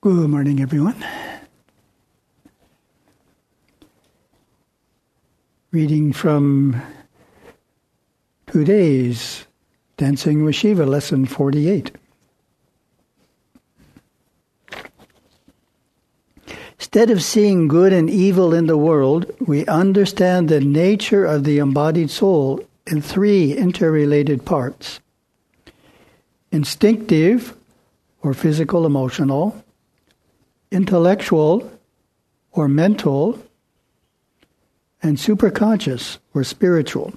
Good morning, everyone. Reading from today's Dancing with Shiva, Lesson 48. Instead of seeing good and evil in the world, we understand the nature of the embodied soul in three interrelated parts: instinctive, or physical emotional; intellectual, or mental; and superconscious, or spiritual.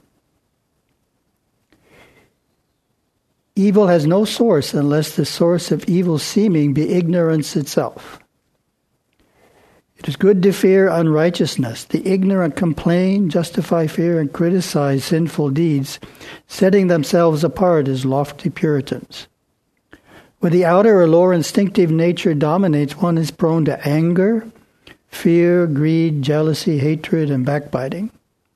Evil has no source unless the source of evil seeming be ignorance itself. It is good to fear unrighteousness. The ignorant complain, justify fear, and criticize sinful deeds, setting themselves apart as lofty Puritans. When the outer or lower instinctive nature dominates, one is prone to anger, fear, greed, jealousy, hatred, and backbiting.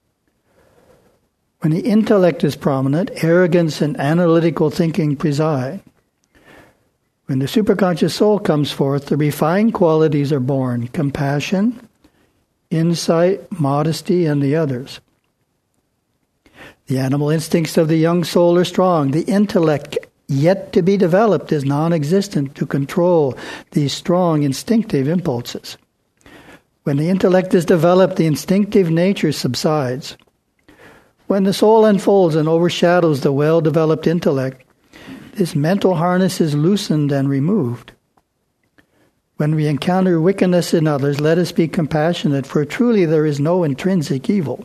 When the intellect is prominent, arrogance and analytical thinking preside. When the superconscious soul comes forth, the refined qualities are born: compassion, insight, modesty, and the others. The animal instincts of the young soul are strong. The intellect yet to be developed is non-existent to control these strong instinctive impulses. When the intellect is developed, the instinctive nature subsides. When the soul unfolds and overshadows the well-developed intellect, this mental harness is loosened and removed. When we encounter wickedness in others, let us be compassionate, for truly there is no intrinsic evil.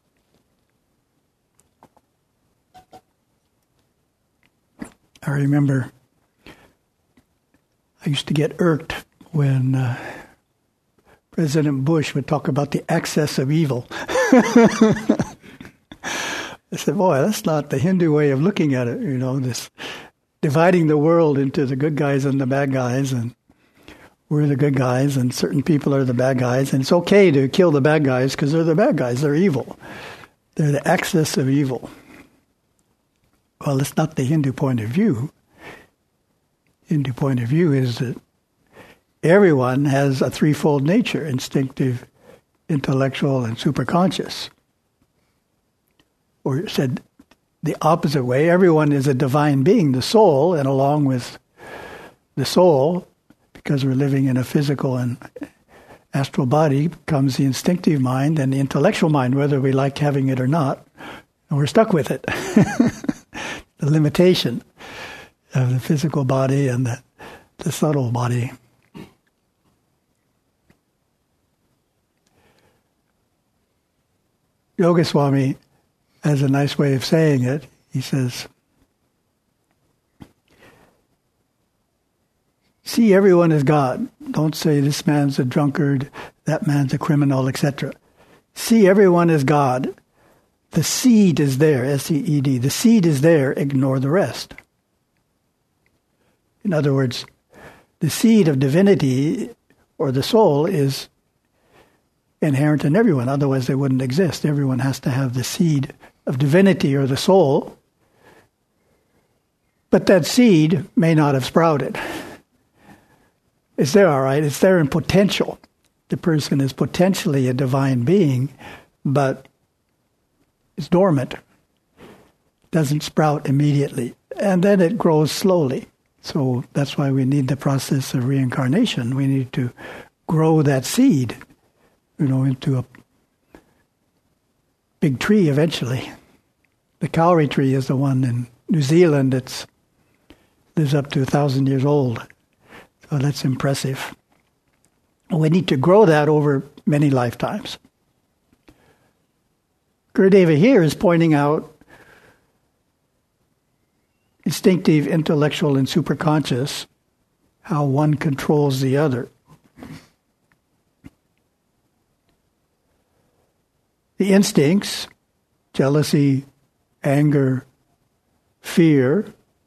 I remember I used to get irked when President Bush would talk about the excess of evil. I said, boy, that's not the Hindu way of looking at it, this dividing the world into the good guys and the bad guys, and we're the good guys and certain people are the bad guys, and it's okay to kill the bad guys because they're the bad guys, they're evil. They're the excess of evil. Well, it's not the Hindu point of view. Hindu point of view is that everyone has a threefold nature: instinctive, intellectual, and superconscious. Or said the opposite way, everyone is a divine being, the soul, and along with the soul, because we're living in a physical and astral body, comes the instinctive mind and the intellectual mind, whether we like having it or not, and we're stuck with it. The limitation of the physical body and the subtle body. Yogaswami has a nice way of saying it. He says, see everyone as God. Don't say this man's a drunkard, that man's a criminal, etc. See everyone as God. The seed is there, S-E-E-D. The seed is there, ignore the rest. In other words, the seed of divinity, or the soul, is inherent in everyone. Otherwise they wouldn't exist. Everyone has to have the seed of divinity, or the soul. But that seed may not have sprouted. It's there, all right. It's there in potential. The person is potentially a divine being, but it's dormant. Doesn't sprout immediately. And then it grows slowly. So that's why we need the process of reincarnation. We need to grow that seed, into a big tree eventually. The kauri tree is the one in New Zealand that lives up to 1,000 years old. So that's impressive. We need to grow that over many lifetimes. Gurudeva here is pointing out instinctive, intellectual, and superconscious, how one controls the other. The instincts, jealousy, anger, fear,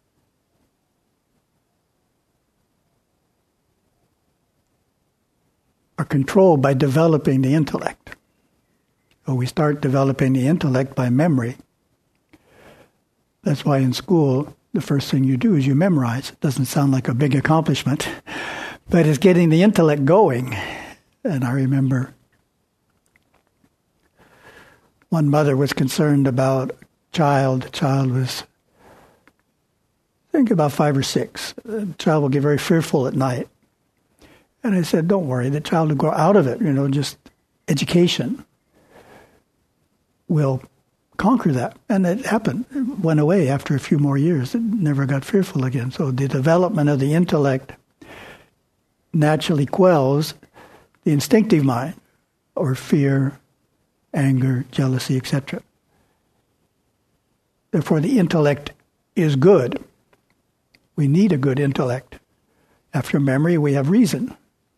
are controlled by developing the intellect. So we start developing the intellect by memory. That's why in school, the first thing you do is you memorize. It doesn't sound like a big accomplishment, But it's getting the intellect going. And I remember one mother was concerned about a child. The child was, I think, about 5 or 6. The child will get very fearful at night. And I said, don't worry, the child will grow out of it. Just education will conquer that. And it happened. It went away after a few more years. It never got fearful again. So the development of the intellect naturally quells the instinctive mind, or fear, anger, jealousy, etc. Therefore, the intellect is good. We need a good intellect. After memory, we have reason.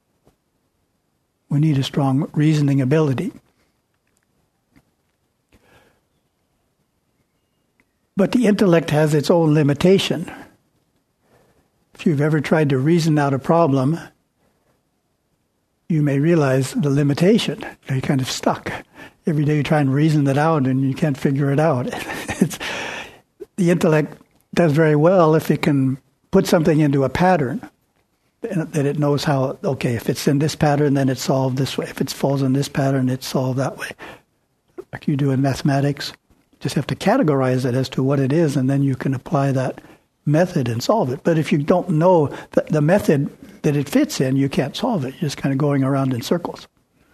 We need a strong reasoning ability. But the intellect has its own limitation. If you've ever tried to reason out a problem, you may realize the limitation. You're kind of stuck. Every day you try and reason it out and you can't figure it out. The intellect does very well if it can put something into a pattern, that it knows how, okay, if it's in this pattern, then it's solved this way. If it falls in this pattern, it's solved that way. Like you do in mathematics, you just have to categorize it as to what it is, and then you can apply that method and solve it. But if you don't know the method that it fits in, you can't solve it. You're just kind of going around in circles.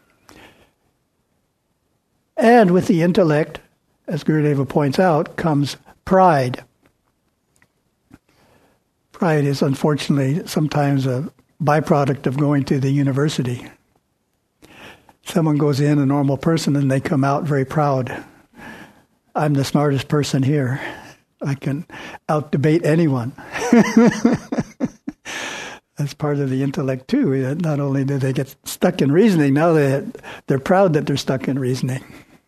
And with the intellect, as Gurudeva points out, comes pride. Pride is unfortunately sometimes a byproduct of going to the university. Someone goes in, a normal person, and they come out very proud. I'm the smartest person here. I can out-debate anyone. That's part of the intellect too. Not only do they get stuck in reasoning, now they're proud that they're stuck in reasoning.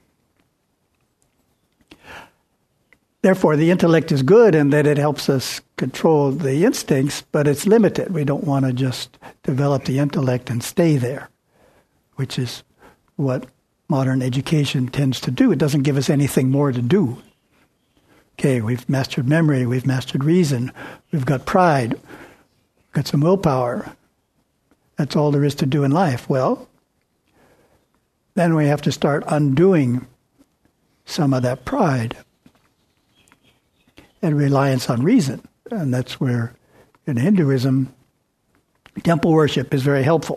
Therefore, the intellect is good in that it helps us control the instincts, but it's limited. We don't want to just develop the intellect and stay there, which is what modern education tends to do. It doesn't give us anything more to do. Okay, we've mastered memory, we've mastered reason, we've got pride, we've got some willpower. That's all there is to do in life. Well, then we have to start undoing some of that pride and reliance on reason. And that's where, in Hinduism, temple worship is very helpful.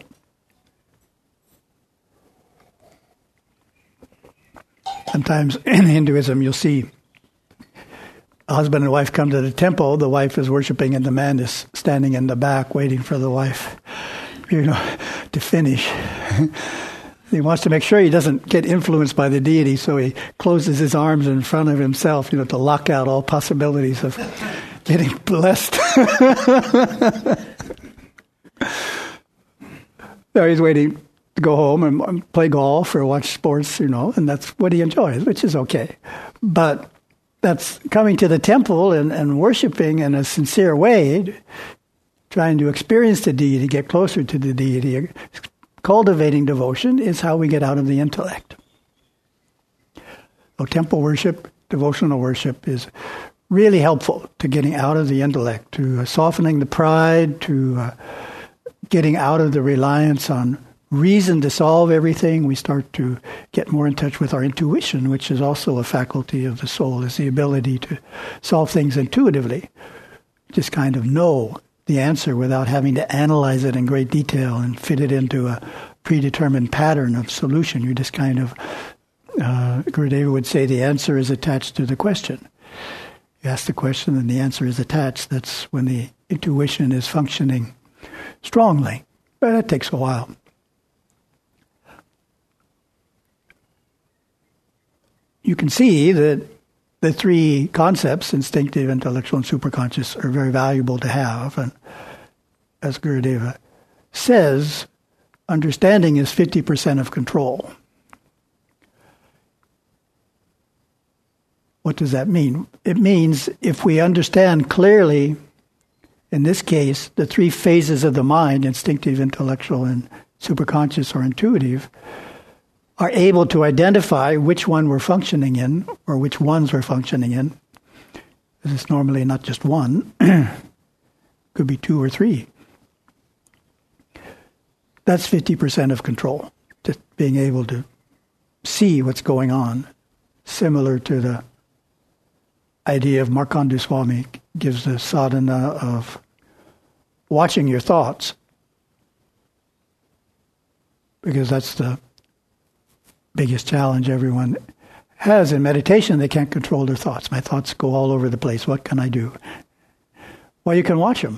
Sometimes in Hinduism you'll see a husband and wife come to the temple, the wife is worshiping and the man is standing in the back waiting for the wife, to finish. He wants to make sure he doesn't get influenced by the deity, so he closes his arms in front of himself, to lock out all possibilities of getting blessed. So he's waiting to go home and play golf or watch sports, and that's what he enjoys, which is okay. But that's coming to the temple and worshiping in a sincere way, trying to experience the deity, get closer to the deity. Cultivating devotion is how we get out of the intellect. So temple worship, devotional worship is really helpful to getting out of the intellect, to softening the pride, to getting out of the reliance on reason to solve everything. We start to get more in touch with our intuition, which is also a faculty of the soul, is the ability to solve things intuitively. Just kind of know the answer without having to analyze it in great detail and fit it into a predetermined pattern of solution. You just kind of, Gurudeva would say, the answer is attached to the question. You ask the question and the answer is attached. That's when the intuition is functioning strongly. But that takes a while. You can see that the three concepts, instinctive, intellectual, and superconscious, are very valuable to have. And as Gurudeva says, understanding is 50% of control. What does that mean? It means if we understand clearly, in this case, the three phases of the mind, instinctive, intellectual, and superconscious or intuitive, are able to identify which one we're functioning in, or which ones we're functioning in. This is normally not just one. Could be 2 or 3. That's 50% of control, just being able to see what's going on, similar to the idea of Markandeya Swami gives the sadhana of watching your thoughts, because that's the biggest challenge everyone has in meditation. They can't control their thoughts. My thoughts go all over the place. What can I do? Well, you can watch them.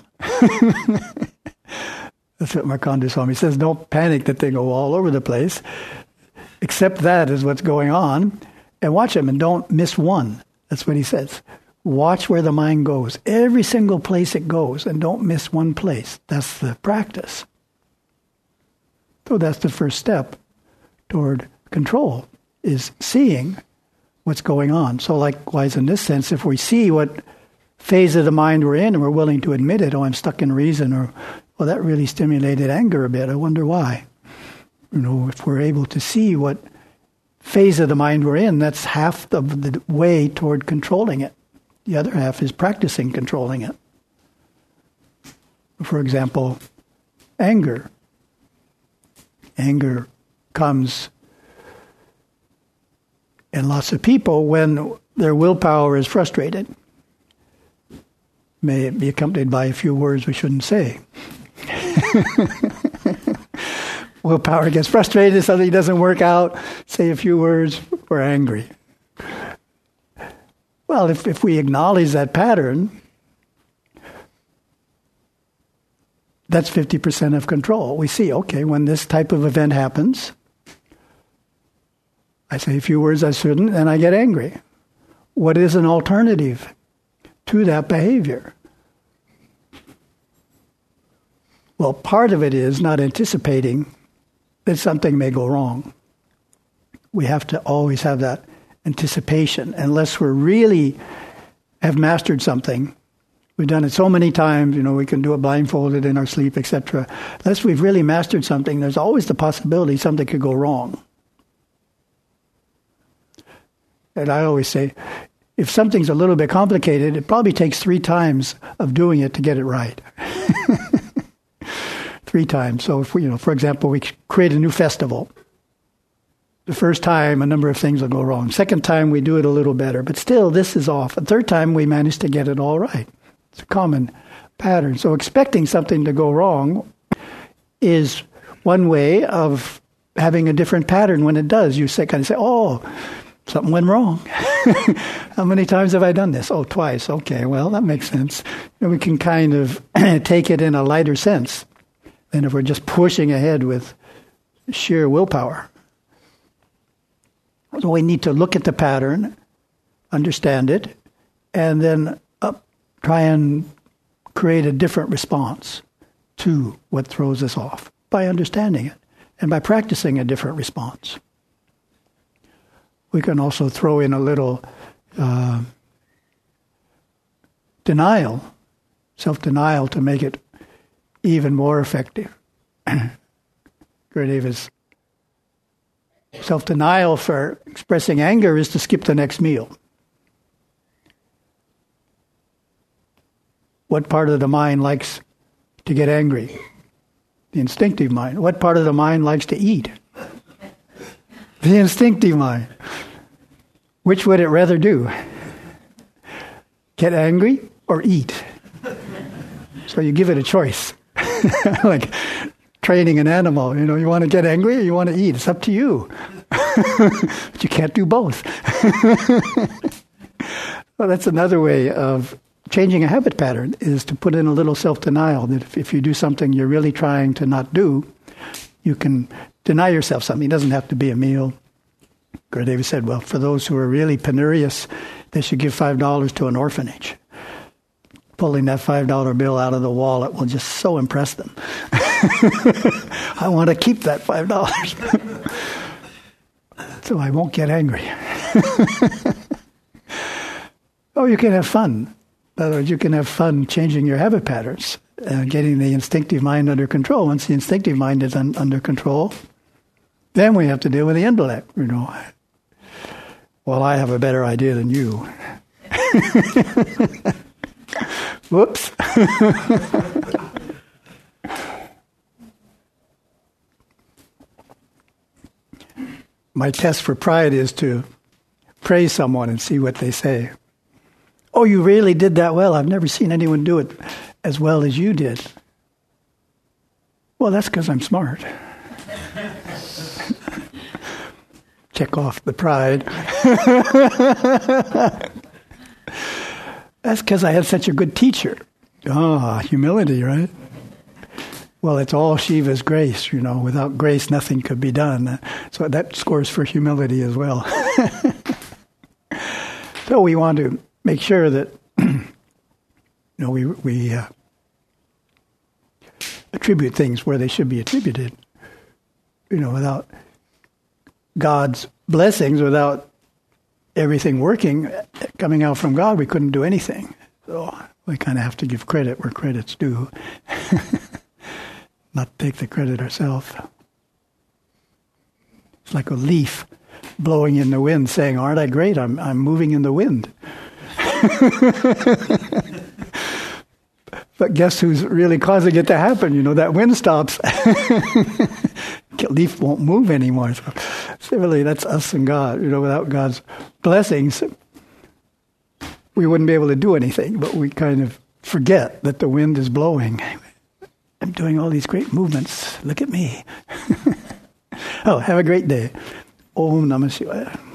That's what Markandeya Swami says. Don't panic that they go all over the place. Accept that as what's going on and watch them, and don't miss one. That's what he says. Watch where the mind goes. Every single place it goes, and don't miss one place. That's the practice. So that's the first step toward control, is seeing what's going on. So likewise, in this sense, if we see what phase of the mind we're in and we're willing to admit it, I'm stuck in reason, or, well, that really stimulated anger a bit. I wonder why. If we're able to see what phase of the mind we're in, that's half of the way toward controlling it. The other half is practicing controlling it. For example, anger. Anger comes in lots of people when their willpower is frustrated. May it be accompanied by a few words we shouldn't say. Willpower gets frustrated, something doesn't work out, say a few words, we're angry. Well, if we acknowledge that pattern, that's 50% of control. We see, okay, when this type of event happens, I say a few words I shouldn't, and I get angry. What is an alternative to that behavior? Well, part of it is not anticipating that something may go wrong. We have to always have that anticipation. Unless we really have mastered something, we've done it so many times, we can do it blindfolded in our sleep, etc. Unless we've really mastered something, there's always the possibility something could go wrong. And I always say, if something's a little bit complicated, it probably takes 3 times of doing it to get it right. 3 times. So if we, for example, we create a new festival. The first time, a number of things will go wrong. Second time, we do it a little better. But still, this is off. The third time, we manage to get it all right. It's a common pattern. So expecting something to go wrong is one way of having a different pattern when it does. You kind of say, oh, something went wrong. How many times have I done this? Oh, twice. Okay, well, that makes sense. We can kind of take it in a lighter sense than if we're just pushing ahead with sheer willpower. So we need to look at the pattern, understand it, and then try and create a different response to what throws us off by understanding it and by practicing a different response. We can also throw in a little denial, self-denial, to make it even more effective. Gurudeva's self-denial for expressing anger is to skip the next meal. What part of the mind likes to get angry? The instinctive mind. What part of the mind likes to eat? The instinctive mind. Which would it rather do? Get angry or eat? So you give it a choice. Like training an animal. You want to get angry or you want to eat? It's up to you. But you can't do both. Well, that's another way of changing a habit pattern, is to put in a little self-denial, that if you do something you're really trying to not do, you can deny yourself something. It doesn't have to be a meal. Gurudeva said, well, for those who are really penurious, they should give $5 to an orphanage. Pulling that $5 bill out of the wallet will just so impress them. I want to keep that $5. So I won't get angry. Oh, you can have fun. In other words, you can have fun changing your habit patterns, getting the instinctive mind under control. Once the instinctive mind is under control, then we have to deal with the intellect. Well, I have a better idea than you. Whoops. My test for pride is to praise someone and see what they say. Oh, you really did that well. I've never seen anyone do it as well as you did. Well, that's because I'm smart. Check off the pride. That's because I had such a good teacher. Humility, right? Well, it's all Shiva's grace, Without grace, nothing could be done. So that scores for humility as well. So we want to make sure that, we attribute things where they should be attributed. Without God's blessings, without everything working, coming out from God, we couldn't do anything. So we kind of have to give credit where credit's due. Not take the credit ourselves. It's like a leaf blowing in the wind saying, aren't I great? I'm moving in the wind. But guess who's really causing it to happen? That wind stops. Leaf won't move anymore. So really, that's us and God. Without God's blessings, we wouldn't be able to do anything. But we kind of forget that the wind is blowing. I'm doing all these great movements. Look at me. Oh, have a great day. Om Namah Shivaya.